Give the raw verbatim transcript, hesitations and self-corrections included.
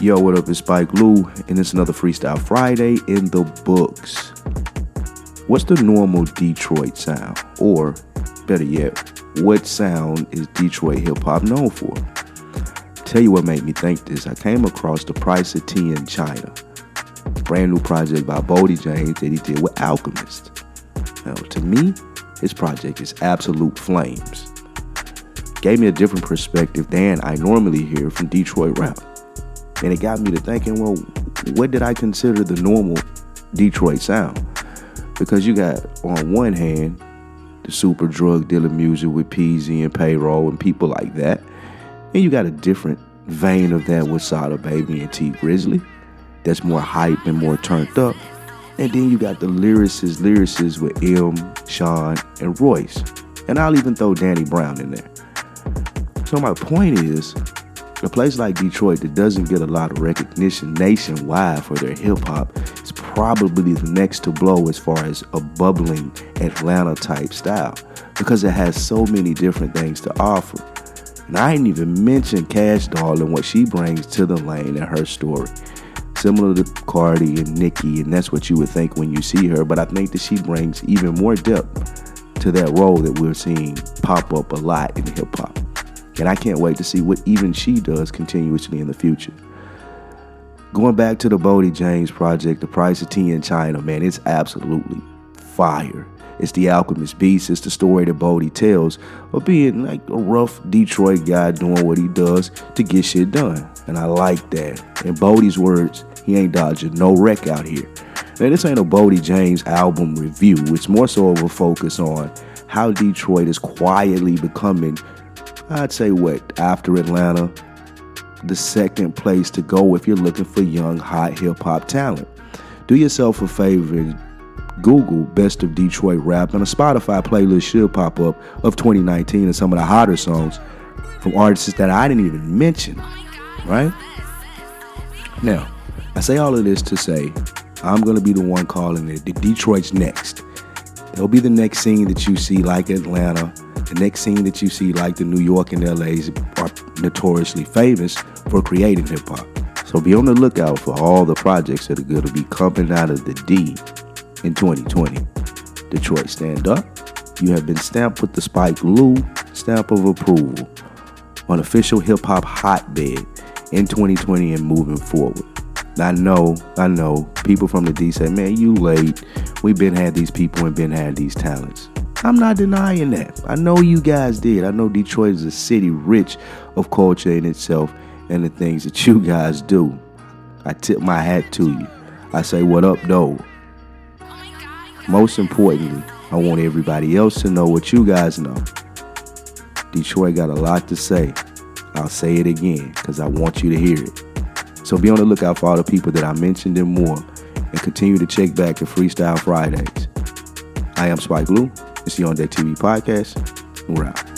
Yo, what up? It's Spike Lou, and it's another Freestyle Friday in the books. What's the normal Detroit sound? Or, better yet, what sound is Detroit hip-hop known for? Tell you what made me think this. I came across The Price of Tea in China. Brand new project by Boldy James that he did with Alchemist. Now, to me, his project is absolute flames. Gave me a different perspective than I normally hear from Detroit rap. And it got me to thinking, well, what did I consider the normal Detroit sound? Because you got, on one hand, the super drug dealer music with Peasy and Payroll and people like that. And you got a different vein of that with Sada Baby and T Grizzly. That's more hype and more turned up. And then you got the lyricists, lyricists with M, Sean, and Royce. And I'll even throw Danny Brown in there. So my point is, a place like Detroit that doesn't get a lot of recognition nationwide for their hip-hop is probably the next to blow as far as a bubbling Atlanta-type style, because it has so many different things to offer. And I ain't even mentioned Cash Doll and what she brings to the lane in her story. Similar to Cardi and Nicki, and that's what you would think when you see her, but I think that she brings even more depth to that role that we're seeing pop up a lot in hip-hop. And I can't wait to see what even she does continuously in the future. Going back to the Boldy James project, The Price of Tea in China, man, it's absolutely fire. It's the Alchemist Beast. It's the story that Boldy tells of being like a rough Detroit guy doing what he does to get shit done. And I like that. In Boldy's words, he ain't dodging no wreck out here. Now, this ain't a Boldy James album review. It's more so of a focus on how Detroit is quietly becoming, I'd say what, after Atlanta, the second place to go if you're looking for young, hot hip-hop talent. Do yourself a favor and Google Best of Detroit Rap, and a Spotify playlist should pop up of twenty nineteen and some of the hotter songs from artists that I didn't even mention, right? Now, I say all of this to say I'm going to be the one calling it the Detroit's next. It'll be the next scene that you see like Atlanta. The next scene that you see like the New York and L A's are notoriously famous for creating hip-hop. So be on the lookout for all the projects that are going to be coming out of the D in twenty twenty. Detroit, stand up. You have been stamped with the Spike Lou stamp of approval on official hip-hop hotbed in twenty twenty and moving forward. I know, I know, people from the D say, man, you late. We've been had these people and been had these talents. I'm not denying that. I know you guys did. I know Detroit is a city rich of culture in itself and the things that you guys do. I tip my hat to you. I say, what up, though? Most importantly, I want everybody else to know what you guys know. Detroit got a lot to say. I'll say it again because I want you to hear it. So be on the lookout for all the people that I mentioned and more, and continue to check back at Freestyle Fridays. I am Spike Lou. It's the On Deck T V podcast. We're out.